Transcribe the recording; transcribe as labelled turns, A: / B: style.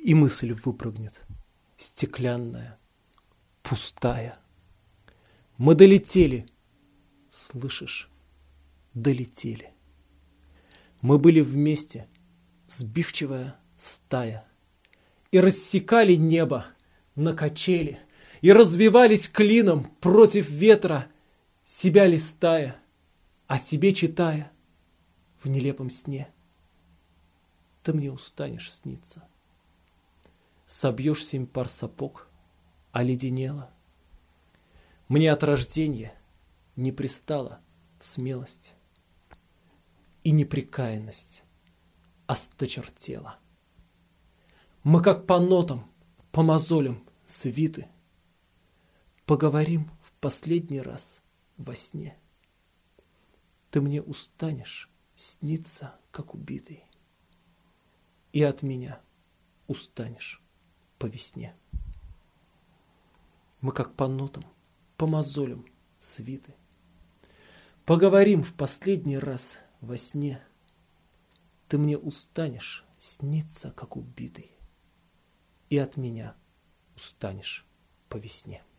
A: И мысль выпрыгнет, стеклянная, пустая. Мы долетели, слышишь, долетели. Мы были вместе, сбивчивая стая, и рассекали небо на качели, и развивались клином против ветра, себя листая, о себе читая в нелепом сне. Ты мне устанешь сниться. Собьешь 7 пар сапог, оледенела. Мне от рождения не пристала смелость, и непрекаянность осточертела. Мы как по нотам, по мозолям свиты, поговорим в последний раз во сне. Ты мне устанешь сниться, как убитый, и от меня устанешь по весне. Мы как по нотам, по мозолям свиты, поговорим в последний раз во сне. Ты мне устанешь сниться, как убитый, и от меня устанешь по весне.